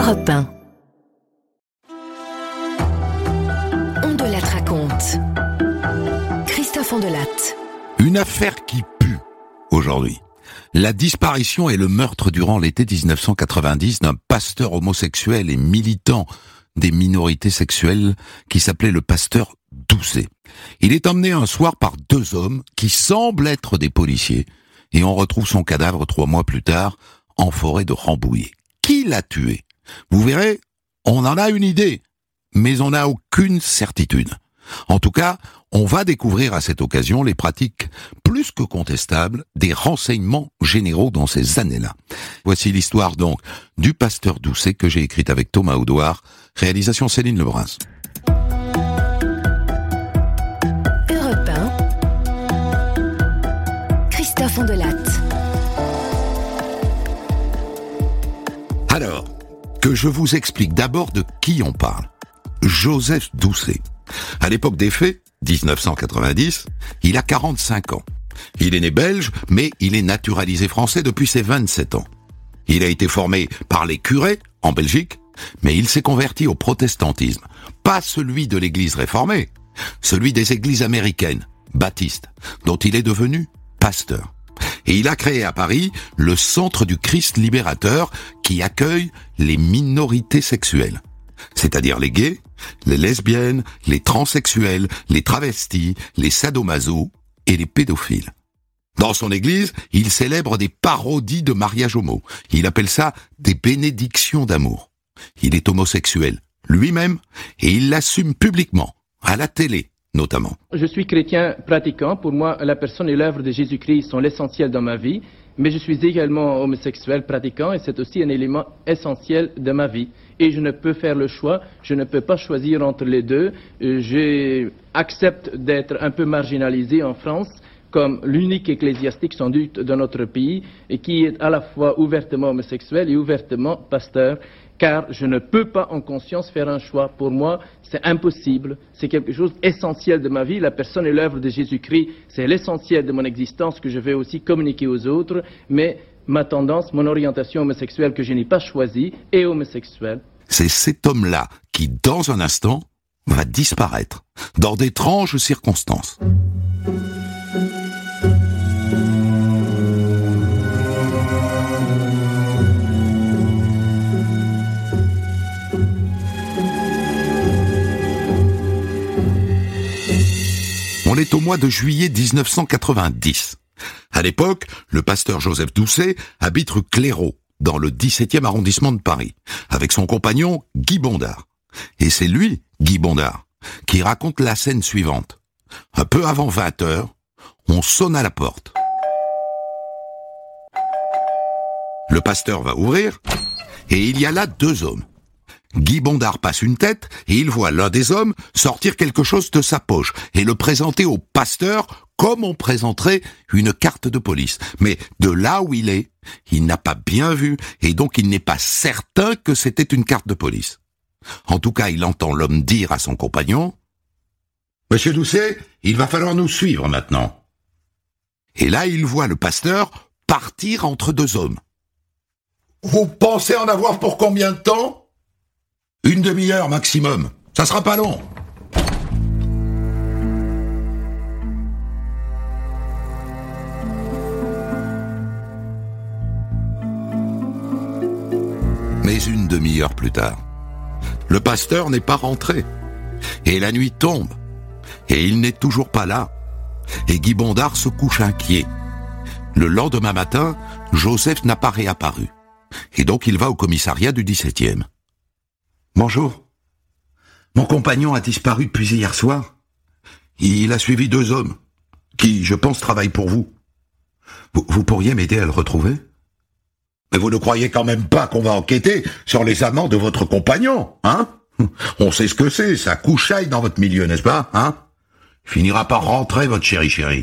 Europe 1. On de la raconte. Christophe Ondelatte. Une affaire qui pue aujourd'hui. La disparition et le meurtre durant l'été 1990 d'un pasteur homosexuel et militant des minorités sexuelles qui s'appelait le pasteur Doucet. Il est emmené un soir par deux hommes qui semblent être des policiers et on retrouve son cadavre 3 mois plus tard en forêt de Rambouillet. Qui l'a tué ? Vous verrez, on en a une idée, mais on n'a aucune certitude. En tout cas, on va découvrir à cette occasion les pratiques plus que contestables des renseignements généraux dans ces années-là. Voici l'histoire donc du pasteur Doucet que j'ai écrite avec Thomas Audouard, réalisation Céline Lebrun. Europe 1. Christophe Ondelatte. Alors, que je vous explique d'abord de qui on parle. Joseph Doucet. À l'époque des faits, 1990, il a 45 ans. Il est né belge, mais il est naturalisé français depuis ses 27 ans. Il a été formé par les curés, en Belgique, mais il s'est converti au protestantisme. Pas celui de l'église réformée, celui des églises américaines, baptistes, dont il est devenu pasteur. Et il a créé à Paris le Centre du Christ Libérateur qui accueille les minorités sexuelles. C'est-à-dire les gays, les lesbiennes, les transsexuels, les travestis, les sadomaso et les pédophiles. Dans son église, il célèbre des parodies de mariage homo. Il appelle ça des bénédictions d'amour. Il est homosexuel lui-même et il l'assume publiquement, à la télé notamment. Je suis chrétien pratiquant. Pour moi, la personne et l'œuvre de Jésus-Christ sont l'essentiel dans ma vie. Mais je suis également homosexuel pratiquant et c'est aussi un élément essentiel de ma vie. Et je ne peux faire le choix, je ne peux pas choisir entre les deux. J'accepte d'être un peu marginalisé en France comme l'unique ecclésiastique sans doute de notre pays et qui est à la fois ouvertement homosexuel et ouvertement pasteur. Car je ne peux pas en conscience faire un choix. Pour moi, c'est impossible. C'est quelque chose d'essentiel de ma vie. La personne et l'œuvre de Jésus-Christ, c'est l'essentiel de mon existence que je vais aussi communiquer aux autres. Mais ma tendance, mon orientation homosexuelle que je n'ai pas choisie est homosexuelle. C'est cet homme-là qui, dans un instant, va disparaître, dans d'étranges circonstances. On est au mois de juillet 1990. À l'époque, le pasteur Joseph Doucet habite rue Clairaut, dans le 17e arrondissement de Paris, avec son compagnon Guy Bondard. Et c'est lui, Guy Bondard, qui raconte la scène suivante. Un peu avant 20h, on sonne à la porte. Le pasteur va ouvrir, et il y a là 2 hommes. Guy Bondard passe une tête et il voit l'un des hommes sortir quelque chose de sa poche et le présenter au pasteur comme on présenterait une carte de police. Mais de là où il est, il n'a pas bien vu et donc il n'est pas certain que c'était une carte de police. En tout cas, il entend l'homme dire à son compagnon « Monsieur Doucet, il va falloir nous suivre maintenant. » Et là, il voit le pasteur partir entre 2 hommes. « Vous pensez en avoir pour combien de temps ? » 1 demi-heure maximum. Ça sera pas long. Mais 1 demi-heure plus tard, le pasteur n'est pas rentré. Et la nuit tombe. Et il n'est toujours pas là. Et Guy Bondard se couche inquiet. Le lendemain matin, Joseph n'a pas réapparu. Et donc il va au commissariat du 17e. Bonjour. Mon compagnon a disparu depuis hier soir. Il a suivi 2 hommes, qui, je pense, travaillent pour vous. Vous pourriez m'aider à le retrouver ? Mais vous ne croyez quand même pas qu'on va enquêter sur les amants de votre compagnon, hein ? On sait ce que c'est, ça couchaille dans votre milieu, n'est-ce pas, hein ? Il finira par rentrer, votre chéri.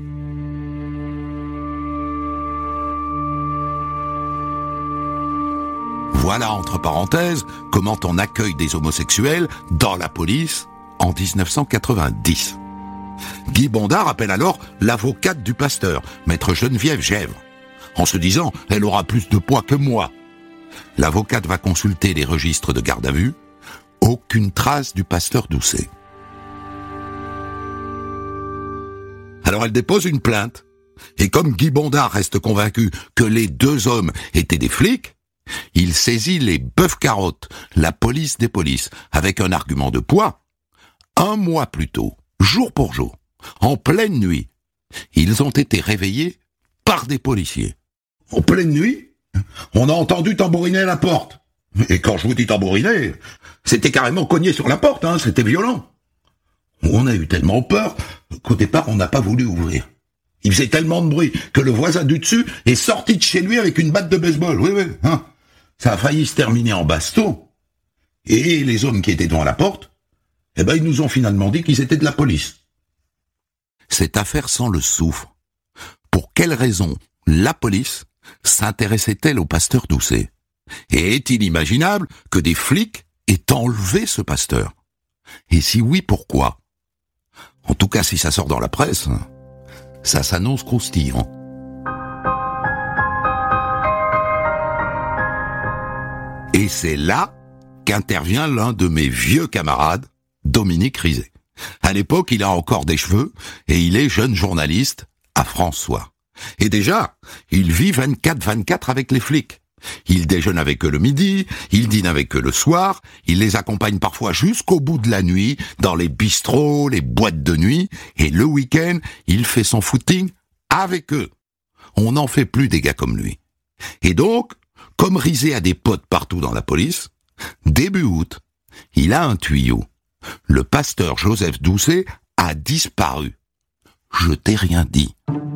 Voilà, entre parenthèses, comment on accueille des homosexuels dans la police en 1990. Guy Bondard appelle alors l'avocate du pasteur, maître Geneviève Gèvres, en se disant « elle aura plus de poids que moi ». L'avocate va consulter les registres de garde à vue. Aucune trace du pasteur Doucet. Alors elle dépose une plainte. Et comme Guy Bondard reste convaincu que les deux hommes étaient des flics, il saisit les Boeuf-Carottes, la police des polices, avec un argument de poids. 1 mois plus tôt, jour pour jour, en pleine nuit, ils ont été réveillés par des policiers. En pleine nuit, on a entendu tambouriner à la porte. Et quand je vous dis tambouriner, c'était carrément cogné sur la porte, c'était violent. On a eu tellement peur qu'au départ, on n'a pas voulu ouvrir. Il faisait tellement de bruit que le voisin du dessus est sorti de chez lui avec une batte de baseball. Oui. Ça a failli se terminer en baston. Et les hommes qui étaient devant la porte, ils nous ont finalement dit qu'ils étaient de la police. Cette affaire sent le soufre. Pour quelle raison la police s'intéressait-elle au pasteur Doucet? Et est-il imaginable que des flics aient enlevé ce pasteur? Et si oui, pourquoi? En tout cas, si ça sort dans la presse, ça s'annonce croustillant. Et c'est là qu'intervient l'un de mes vieux camarades, Dominique Rizet. À l'époque, il a encore des cheveux et il est jeune journaliste à François. Et déjà, il vit 24/24 avec les flics. Il déjeune avec eux le midi, il dîne avec eux le soir, il les accompagne parfois jusqu'au bout de la nuit, dans les bistrots, les boîtes de nuit, et le week-end, il fait son footing avec eux. On n'en fait plus des gars comme lui. Et donc, comme Rizet a des potes partout dans la police, début août, il a un tuyau. Le pasteur Joseph Doucet a disparu. Je t'ai rien dit.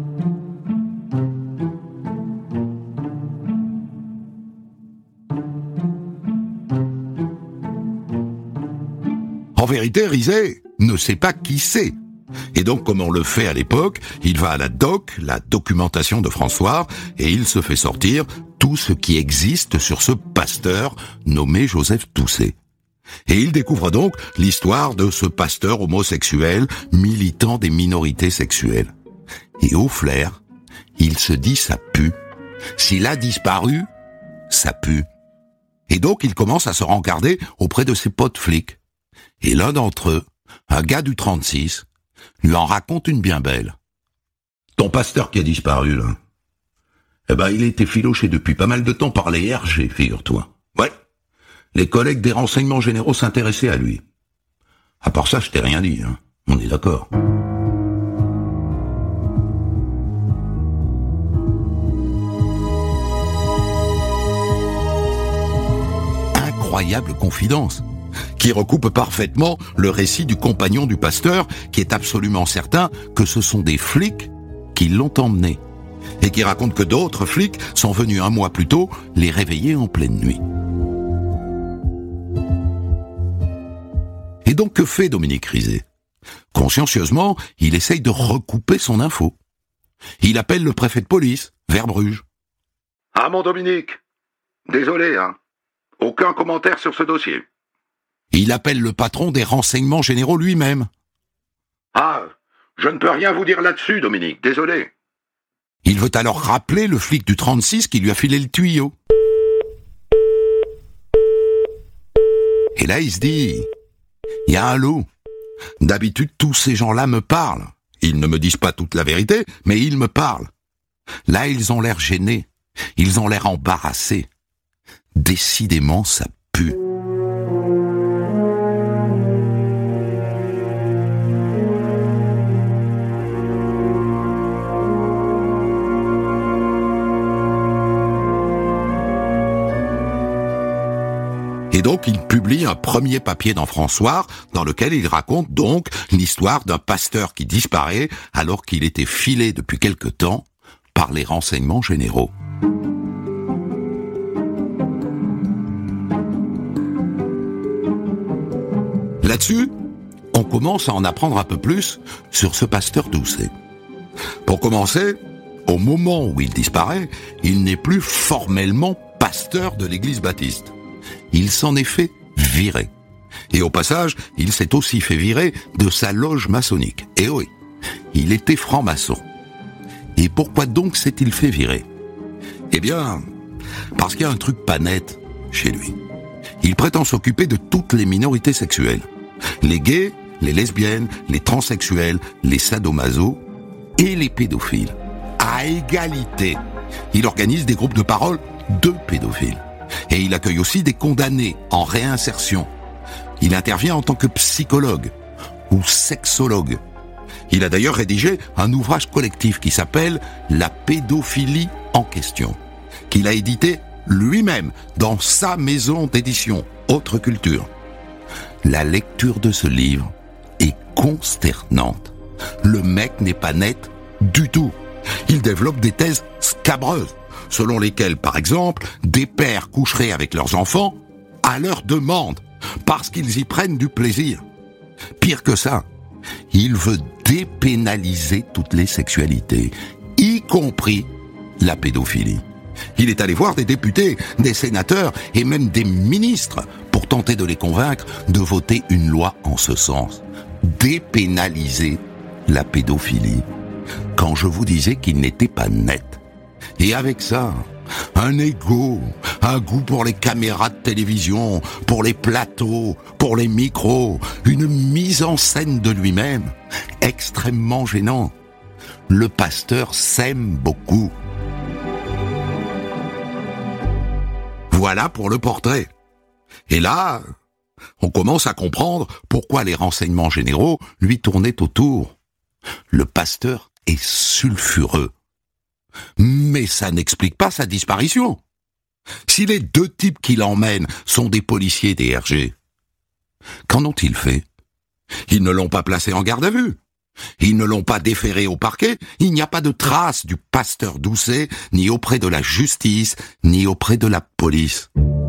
En vérité, Rizet ne sait pas qui c'est. Et donc, comme on le fait à l'époque, il va à la doc, la documentation de François, et il se fait sortir tout ce qui existe sur ce pasteur nommé Joseph Doucet. Et il découvre donc l'histoire de ce pasteur homosexuel militant des minorités sexuelles. Et au flair, il se dit ça pue. S'il a disparu, ça pue. Et donc il commence à se rencarder auprès de ses potes flics. Et l'un d'entre eux, un gars du 36, lui en raconte une bien belle. Ton pasteur qui a disparu, là, il a été filoché depuis pas mal de temps par les RG, figure-toi. Ouais. Les collègues des renseignements généraux s'intéressaient à lui. À part ça, je t'ai rien dit, On est d'accord. Incroyable confidence, qui recoupe parfaitement le récit du compagnon du pasteur, qui est absolument certain que ce sont des flics qui l'ont emmené, et qui raconte que d'autres flics sont venus 1 mois plus tôt les réveiller en pleine nuit. Et donc que fait Dominique Rizet? Consciencieusement, il essaye de recouper son info. Il appelle le préfet de police, vers Bruges. Ah mon Dominique, désolé, aucun commentaire sur ce dossier. Il appelle le patron des renseignements généraux lui-même. Ah, je ne peux rien vous dire là-dessus, Dominique, désolé. Il veut alors rappeler le flic du 36 qui lui a filé le tuyau. Et là, il se dit, il y a un lot. D'habitude, tous ces gens-là me parlent. Ils ne me disent pas toute la vérité, mais ils me parlent. Là, ils ont l'air gênés. Ils ont l'air embarrassés. Décidément, ça pue. Et donc, il publie un premier papier dans François, dans lequel il raconte donc l'histoire d'un pasteur qui disparaît alors qu'il était filé depuis quelque temps par les renseignements généraux. Là-dessus, on commence à en apprendre un peu plus sur ce pasteur Doucet. Pour commencer, au moment où il disparaît, il n'est plus formellement pasteur de l'église baptiste. Il s'en est fait virer. Et au passage, il s'est aussi fait virer de sa loge maçonnique. Et oui, il était franc-maçon. Et pourquoi donc s'est-il fait virer? Eh bien, parce qu'il y a un truc pas net. chez lui. Il prétend s'occuper de toutes les minorités sexuelles. Les gays, les lesbiennes, les transsexuels, les sadomaso et les pédophiles. À égalité. Il organise des groupes de parole de pédophiles. Et il accueille aussi des condamnés en réinsertion. Il intervient en tant que psychologue ou sexologue. Il a d'ailleurs rédigé un ouvrage collectif qui s'appelle « La pédophilie en question », qu'il a édité lui-même dans sa maison d'édition, Autre Culture. La lecture de ce livre est consternante. Le mec n'est pas net du tout. Il développe des thèses scabreuses, selon lesquelles, par exemple, des pères coucheraient avec leurs enfants à leur demande, parce qu'ils y prennent du plaisir. Pire que ça, il veut dépénaliser toutes les sexualités, y compris la pédophilie. Il est allé voir des députés, des sénateurs et même des ministres pour tenter de les convaincre de voter une loi en ce sens. Dépénaliser la pédophilie. Quand je vous disais qu'il n'était pas net. Et avec ça, un ego, un goût pour les caméras de télévision, pour les plateaux, pour les micros, une mise en scène de lui-même extrêmement gênant. Le pasteur s'aime beaucoup. Voilà pour le portrait. Et là, on commence à comprendre pourquoi les renseignements généraux lui tournaient autour. Le pasteur est sulfureux. Mais ça n'explique pas sa disparition. Si les deux types qui l'emmènent sont des policiers des RG, qu'en ont-ils fait? Ils ne l'ont pas placé en garde à vue. Ils ne l'ont pas déféré au parquet. Il n'y a pas de trace du pasteur Doucet, ni auprès de la justice, ni auprès de la police.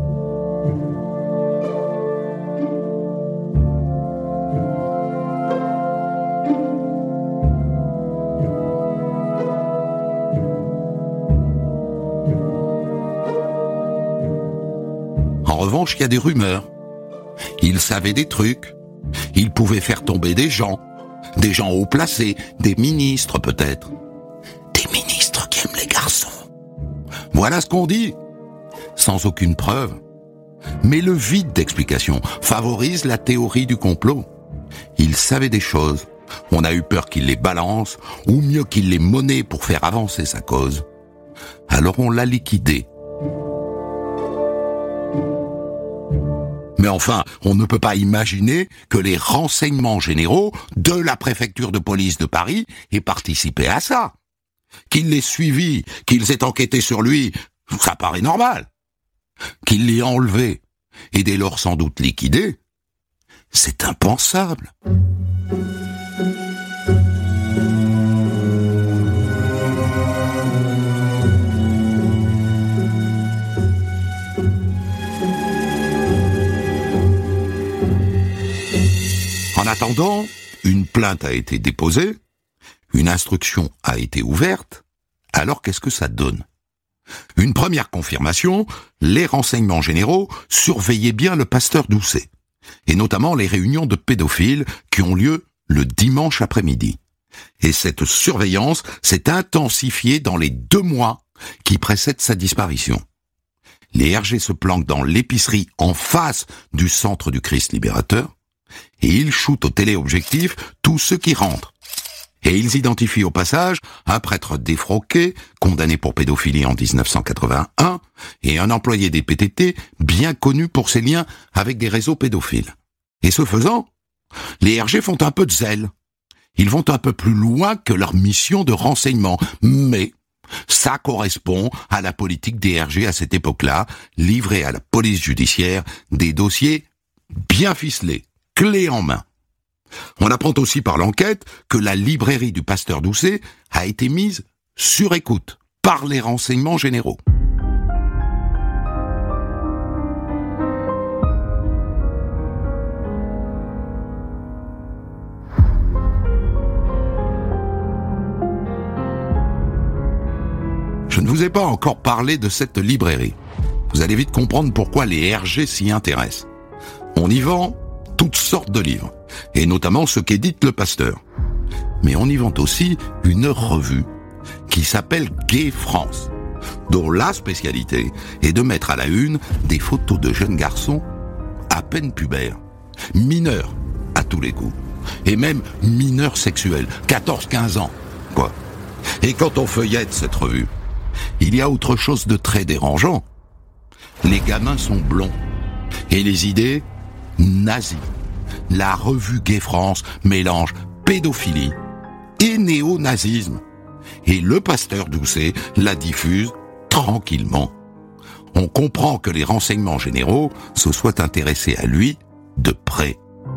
En revanche, il y a des rumeurs. Il savait des trucs. Il pouvait faire tomber des gens haut placés, des ministres peut-être. Des ministres qui aiment les garçons. Voilà ce qu'on dit, sans aucune preuve. Mais le vide d'explication favorise la théorie du complot. Il savait des choses. On a eu peur qu'il les balance, ou mieux qu'il les monnaie pour faire avancer sa cause. Alors on l'a liquidé. Mais enfin, on ne peut pas imaginer que les renseignements généraux de la préfecture de police de Paris aient participé à ça. Qu'ils l'aient suivi, qu'ils aient enquêté sur lui, ça paraît normal. Qu'ils l'aient enlevé, et dès lors sans doute liquidé, c'est impensable. En attendant, une plainte a été déposée, une instruction a été ouverte, alors qu'est-ce que ça donne? Une première confirmation, les renseignements généraux surveillaient bien le pasteur Doucet, et notamment les réunions de pédophiles qui ont lieu le dimanche après-midi. Et cette surveillance s'est intensifiée dans les 2 mois qui précèdent sa disparition. Les RG se planquent dans l'épicerie en face du centre du Christ libérateur, et ils shootent au téléobjectif tous ceux qui rentrent. Et ils identifient au passage un prêtre défroqué, condamné pour pédophilie en 1981, et un employé des PTT bien connu pour ses liens avec des réseaux pédophiles. Et ce faisant, les RG font un peu de zèle. Ils vont un peu plus loin que leur mission de renseignement, mais ça correspond à la politique des RG à cette époque-là, livrée à la police judiciaire des dossiers bien ficelés, clé en main. On apprend aussi par l'enquête que la librairie du pasteur Doucet a été mise sur écoute par les renseignements généraux. Je ne vous ai pas encore parlé de cette librairie. Vous allez vite comprendre pourquoi les RG s'y intéressent. On y vend toutes sortes de livres, et notamment ceux qu'édite le pasteur. Mais on y vend aussi une revue qui s'appelle Gay France, dont la spécialité est de mettre à la une des photos de jeunes garçons à peine pubères, mineurs à tous les coups, et même mineurs sexuels, 14-15 ans, quoi. Et quand on feuillette cette revue, il y a autre chose de très dérangeant. Les gamins sont blonds, et les idées, nazies. La revue Gay France mélange pédophilie et néo-nazisme. Et le pasteur Doucet la diffuse tranquillement. On comprend que les renseignements généraux se soient intéressés à lui de près.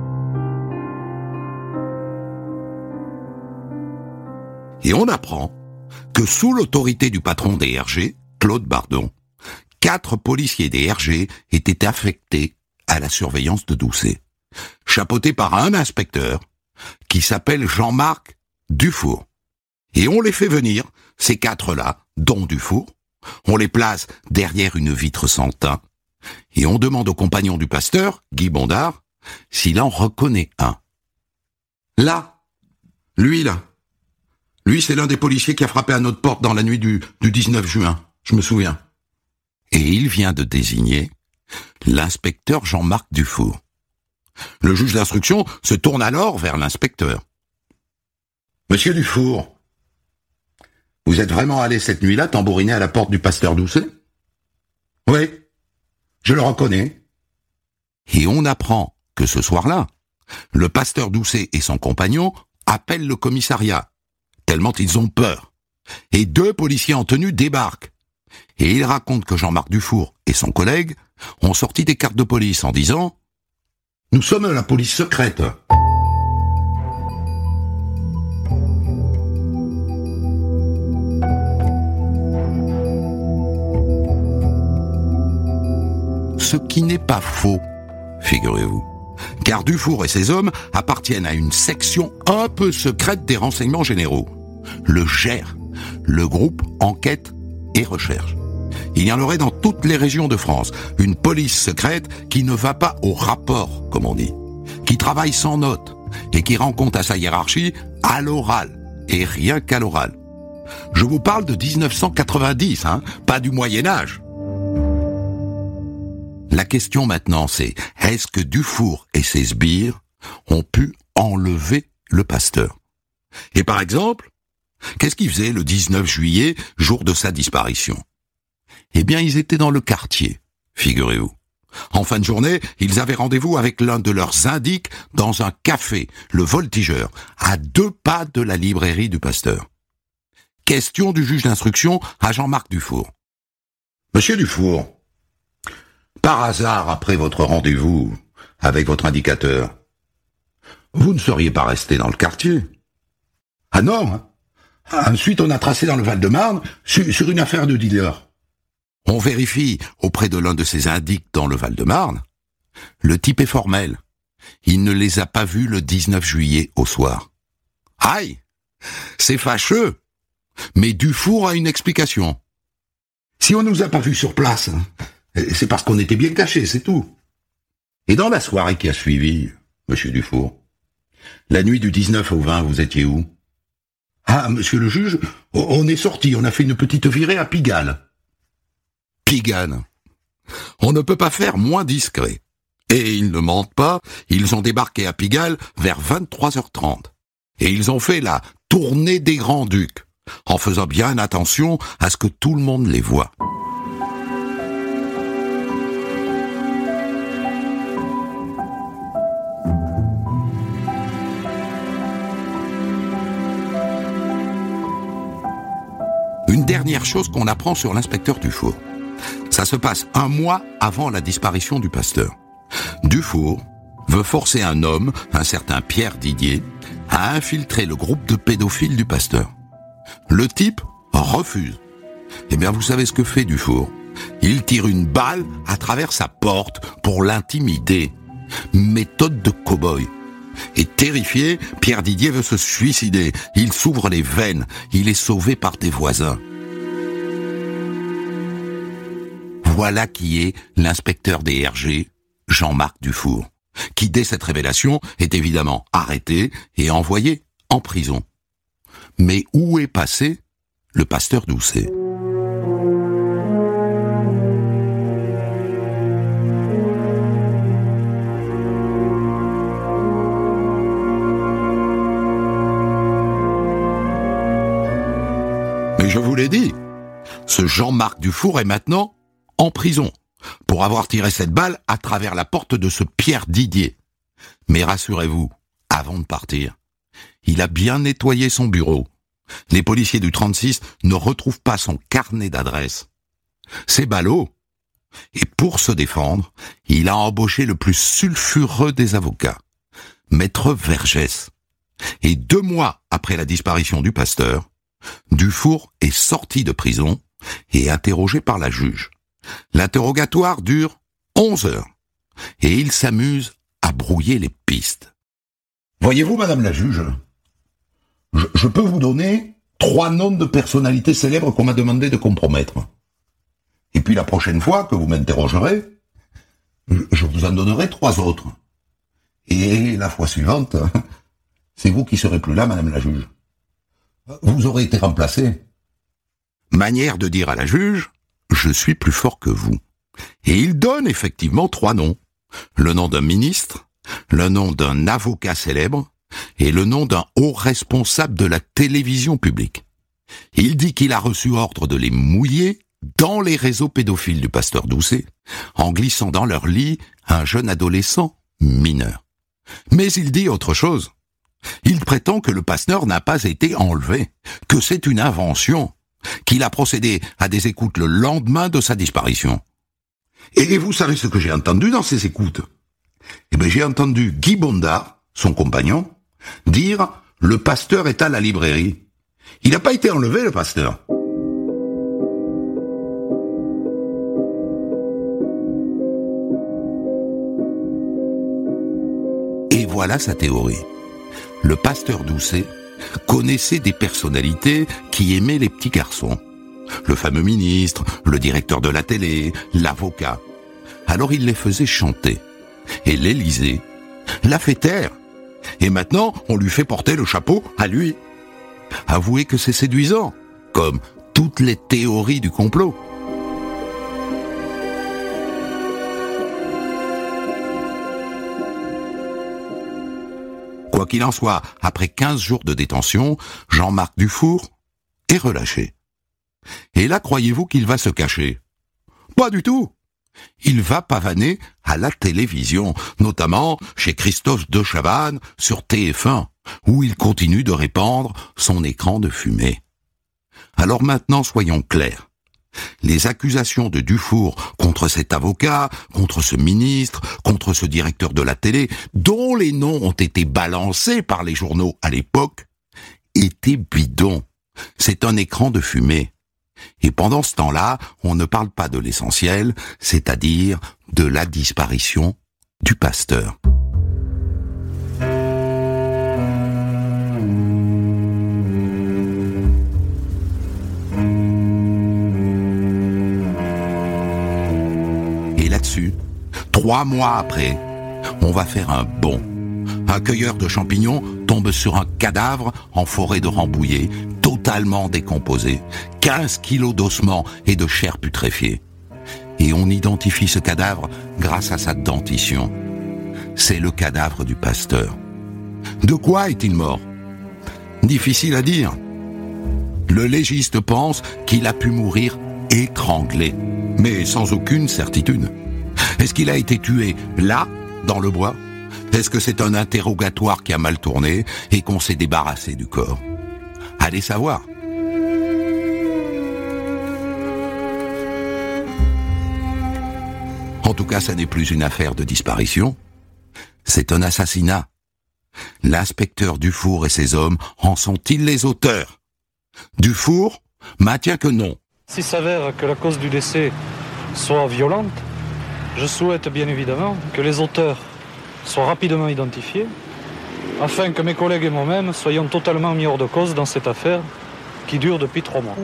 Et on apprend que sous l'autorité du patron des RG, Claude Bardon, 4 policiers des RG étaient affectés à la surveillance de Doucet, chapeautés par un inspecteur qui s'appelle Jean-Marc Dufour. Et on les fait venir, ces 4-là, dont Dufour, on les place derrière une vitre sans teint, et on demande au compagnon du pasteur, Guy Bondard, s'il en reconnaît un. Là, lui, c'est l'un des policiers qui a frappé à notre porte dans la nuit du 19 juin, je me souviens. Et il vient de désigner l'inspecteur Jean-Marc Dufour. Le juge d'instruction se tourne alors vers l'inspecteur. « Monsieur Dufour, vous êtes vraiment allé cette nuit-là tambouriner à la porte du pasteur Doucet ?»« Oui, je le reconnais. » Et on apprend que ce soir-là, le pasteur Doucet et son compagnon appellent le commissariat, tellement ils ont peur. Et 2 policiers en tenue débarquent. Et ils racontent que Jean-Marc Dufour et son collègue ont sorti des cartes de police en disant « Nous sommes la police secrète. » Ce qui n'est pas faux, figurez-vous, car Dufour et ses hommes appartiennent à une section un peu secrète des renseignements généraux, le GER, le groupe Enquête et Recherche. Il y en aurait dans toutes les régions de France, une police secrète qui ne va pas au rapport, comme on dit, qui travaille sans notes et qui rend compte à sa hiérarchie à l'oral, et rien qu'à l'oral. Je vous parle de 1990, pas du Moyen-Âge. La question maintenant c'est, est-ce que Dufour et ses sbires ont pu enlever le pasteur? Et par exemple, qu'est-ce qu'ils faisaient le 19 juillet, jour de sa disparition? Eh bien, ils étaient dans le quartier, figurez-vous. En fin de journée, ils avaient rendez-vous avec l'un de leurs indiques dans un café, le Voltigeur, à 2 pas de la librairie du pasteur. Question du juge d'instruction à Jean-Marc Dufour. Monsieur Dufour, par hasard, après votre rendez-vous avec votre indicateur, vous ne seriez pas resté dans le quartier? Ah non. Ensuite, on a tracé dans le Val-de-Marne sur une affaire de dealer. On vérifie auprès de l'un de ces indiques dans le Val-de-Marne. Le type est formel. Il ne les a pas vus le 19 juillet au soir. Aïe! C'est fâcheux! Mais Dufour a une explication. Si on nous a pas vus sur place, c'est parce qu'on était bien cachés, c'est tout. Et dans la soirée qui a suivi, monsieur Dufour, la nuit du 19 au 20, vous étiez où? Ah, monsieur le juge, on est sorti, on a fait une petite virée à Pigalle. Pigalle. On ne peut pas faire moins discret. Et ils ne mentent pas, ils ont débarqué à Pigalle vers 23h30. Et ils ont fait la tournée des Grands-Ducs, en faisant bien attention à ce que tout le monde les voie. Une dernière chose qu'on apprend sur l'inspecteur Dufour. Ça se passe 1 mois avant la disparition du pasteur. Dufour veut forcer un homme, un certain Pierre Didier, à infiltrer le groupe de pédophiles du pasteur. Le type refuse. Eh bien, vous savez ce que fait Dufour? Il tire une balle à travers sa porte pour l'intimider. Méthode de cow-boy. Et terrifié, Pierre Didier veut se suicider. Il s'ouvre les veines. Il est sauvé par des voisins. Voilà qui est l'inspecteur des RG, Jean-Marc Dufour, qui dès cette révélation est évidemment arrêté et envoyé en prison. Mais où est passé le pasteur Doucet ? Jean-Marc Dufour est maintenant en prison pour avoir tiré cette balle à travers la porte de ce Pierre Didier. Mais rassurez-vous, avant de partir, il a bien nettoyé son bureau. Les policiers du 36 ne retrouvent pas son carnet d'adresses. C'est ballot. Et pour se défendre, il a embauché le plus sulfureux des avocats, Maître Vergès. Et 2 mois après la disparition du pasteur, Dufour est sorti de prison et interrogé par la juge. L'interrogatoire dure 11 heures et il s'amuse à brouiller les pistes. Voyez-vous, madame la juge, je peux vous donner 3 noms de personnalités célèbres qu'on m'a demandé de compromettre. Et puis la prochaine fois que vous m'interrogerez, je vous en donnerai 3 autres. Et la fois suivante, c'est vous qui serez plus là, madame la juge. Vous aurez été remplacée. Manière de dire à la juge, je suis plus fort que vous. Et il donne effectivement 3 noms. Le nom d'un ministre, le nom d'un avocat célèbre et le nom d'un haut responsable de la télévision publique. Il dit qu'il a reçu ordre de les mouiller dans les réseaux pédophiles du pasteur Doucet, en glissant dans leur lit un jeune adolescent mineur. Mais il dit autre chose. Il prétend que le pasteur n'a pas été enlevé, que c'est une invention, qu'il a procédé à des écoutes le lendemain de sa disparition. Et vous savez ce que j'ai entendu dans ces écoutes? Eh bien, j'ai entendu Guy Bondard, son compagnon, dire « Le pasteur est à la librairie ». Il n'a pas été enlevé, le pasteur. Et voilà sa théorie. Le pasteur Doucet connaissait des personnalités qui aimaient les petits garçons. Le fameux ministre, le directeur de la télé, l'avocat. Alors il les faisait chanter. Et l'Élysée l'a fait taire. Et maintenant, on lui fait porter le chapeau à lui. Avouez que c'est séduisant, comme toutes les théories du complot. Quoi qu'il en soit, après 15 jours de détention, Jean-Marc Dufour est relâché. Et là, croyez-vous qu'il va se cacher? Pas du tout. Il va pavaner à la télévision, notamment chez Christophe de Chavannes sur TF1, où il continue de répandre son écran de fumée. Alors maintenant, soyons clairs. Les accusations de Dufour contre cet avocat, contre ce ministre, contre ce directeur de la télé, dont les noms ont été balancés par les journaux à l'époque, étaient bidons. C'est un écran de fumée. Et pendant ce temps-là, on ne parle pas de l'essentiel, c'est-à-dire de la disparition du pasteur. Et là-dessus, 3 mois après, on va faire un bond. Un cueilleur de champignons tombe sur un cadavre en forêt de Rambouillet, totalement décomposé, 15 kilos d'ossements et de chair putréfiée. Et on identifie ce cadavre grâce à sa dentition. C'est le cadavre du pasteur. De quoi est-il mort? Difficile à dire. Le légiste pense qu'il a pu mourir étranglé, mais sans aucune certitude. Est-ce qu'il a été tué là, dans le bois? Est-ce que c'est un interrogatoire qui a mal tourné et qu'on s'est débarrassé du corps? Allez savoir. En tout cas, ça n'est plus une affaire de disparition. C'est un assassinat. L'inspecteur Dufour et ses hommes en sont-ils les auteurs? Dufour maintient que non. S'il s'avère que la cause du décès soit violente, je souhaite bien évidemment que les auteurs soient rapidement identifiés, afin que mes collègues et moi-même soyons totalement mis hors de cause dans cette affaire qui dure depuis 3 mois.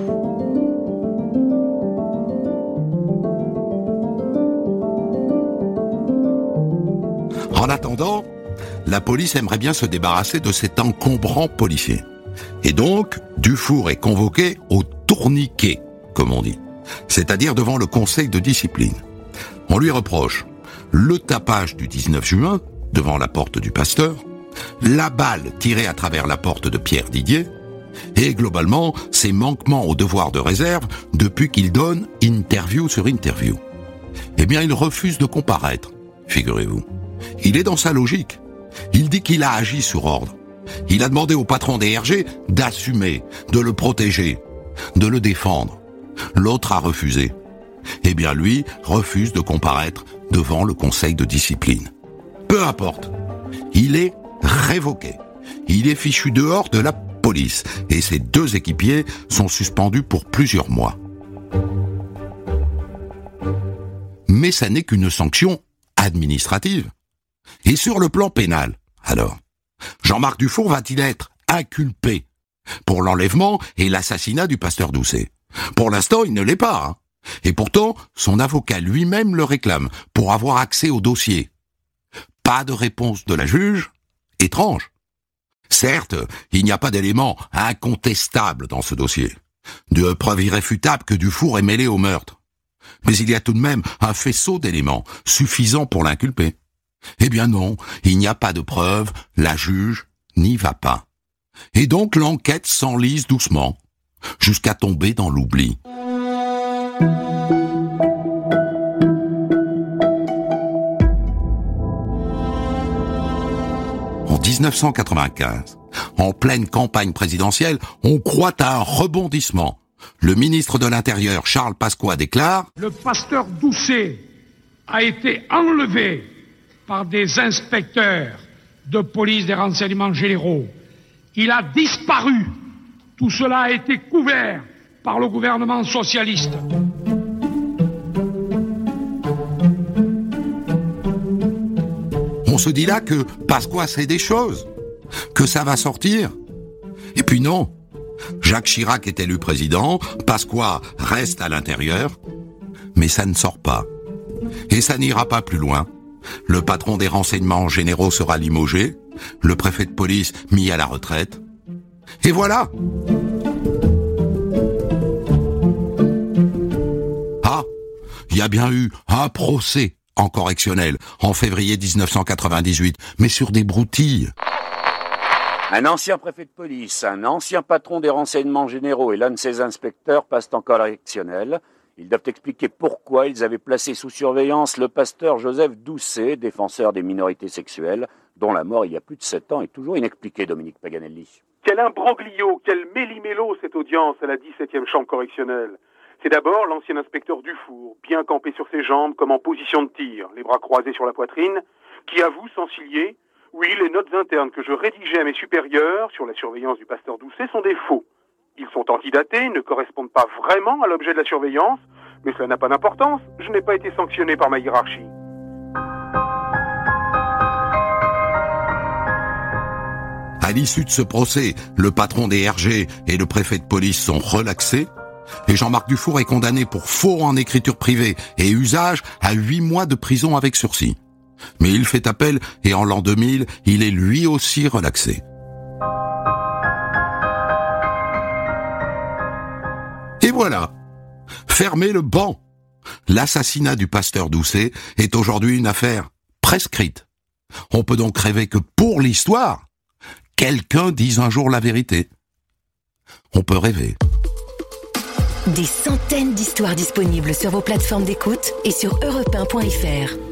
En attendant, la police aimerait bien se débarrasser de cet encombrant policier. Et donc, Dufour est convoqué au tourniquet, comme on dit, c'est-à-dire devant le conseil de discipline. On lui reproche le tapage du 19 juin devant la porte du pasteur, la balle tirée à travers la porte de Pierre Didier Et globalement, ses manquements au devoir de réserve depuis qu'il donne interview sur interview. Eh bien, il refuse de comparaître, figurez-vous. Il est dans sa logique. Il dit qu'il a agi sur ordre. Il a demandé au patron des RG d'assumer, de le protéger, de le défendre. L'autre a refusé. Eh bien, lui refuse de comparaître devant le conseil de discipline. Peu importe. Il est révoqué. Il est fichu dehors de la police et ses 2 équipiers sont suspendus pour plusieurs mois. Mais ça n'est qu'une sanction administrative. Et sur le plan pénal, alors, Jean-Marc Dufour va-t-il être inculpé pour l'enlèvement et l'assassinat du pasteur Doucet? Pour l'instant, il ne l'est pas. Hein. Et pourtant, son avocat lui-même le réclame pour avoir accès au dossier. Pas de réponse de la juge. Étrange. Certes, il n'y a pas d'éléments incontestables dans ce dossier. De preuves irréfutables que Dufour est mêlé au meurtre. Mais il y a tout de même un faisceau d'éléments suffisants pour l'inculper. Eh bien non, il n'y a pas de preuves, la juge n'y va pas. Et donc l'enquête s'enlise doucement, jusqu'à tomber dans l'oubli. En 1995, en pleine campagne présidentielle, on croit à un rebondissement. Le ministre de l'Intérieur, Charles Pasqua, déclare « Le pasteur Doucet a été enlevé par des inspecteurs de police des renseignements généraux. Il a disparu. Tout cela a été couvert par le gouvernement socialiste. » On se dit là que Pasqua sait des choses, que ça va sortir. Et puis non. Jacques Chirac est élu président, Pasqua reste à l'intérieur, mais ça ne sort pas. Et ça n'ira pas plus loin. Le patron des renseignements généraux sera limogé, le préfet de police mis à la retraite. Et voilà. Ah, il y a bien eu un procès en correctionnel en février 1998, mais sur des broutilles. Un ancien préfet de police, un ancien patron des renseignements généraux et l'un de ses inspecteurs passent en correctionnel. Ils doivent expliquer pourquoi ils avaient placé sous surveillance le pasteur Joseph Doucet, défenseur des minorités sexuelles, dont la mort il y a plus de 7 ans est toujours inexpliquée, Dominique Paganelli. Quel imbroglio, quel méli-mélo cette audience à la 17e chambre correctionnelle. C'est d'abord l'ancien inspecteur Dufour, bien campé sur ses jambes comme en position de tir, les bras croisés sur la poitrine, qui avoue sans cilier « Oui, les notes internes que je rédigeais à mes supérieurs sur la surveillance du pasteur Doucet sont des faux. Ils sont antidatés, ne correspondent pas vraiment à l'objet de la surveillance, mais cela n'a pas d'importance, je n'ai pas été sanctionné par ma hiérarchie. » À l'issue de ce procès, le patron des RG et le préfet de police sont relaxés et Jean-Marc Dufour est condamné pour faux en écriture privée et usage à 8 mois de prison avec sursis. Mais il fait appel et en l'an 2000, il est lui aussi relaxé. Et voilà, fermez le banc. L'assassinat du pasteur Doucet est aujourd'hui une affaire prescrite. On peut donc rêver que pour l'histoire, quelqu'un dise un jour la vérité. On peut rêver. Des centaines d'histoires disponibles sur vos plateformes d'écoute et sur europe1.fr.